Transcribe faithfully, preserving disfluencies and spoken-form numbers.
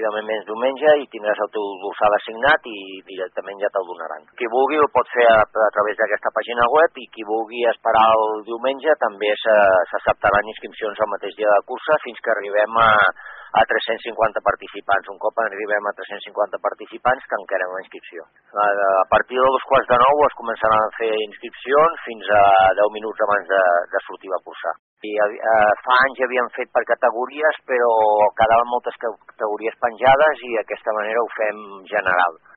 efectivament vens diumenge i tindràs el teu dorsal assignat i directament ja te'l donaran. Qui vulgui ho pot fer a, a través d'aquesta pàgina web i qui vulgui esperar el diumenge també s'acceptaran inscripcions el mateix dia de cursa fins que arribem a, a tres-cents cinquanta participants. Un cop arribem a tres-cents cinquanta participants, tancarem la inscripció. A, a partir de dos quarts de nou es començaran a fer inscripcions fins a deu minuts abans de, de sortir a cursar. I, eh, fa anys havíem fet per categories, però quedaven moltes categories penjades i d'aquesta manera ho fem general.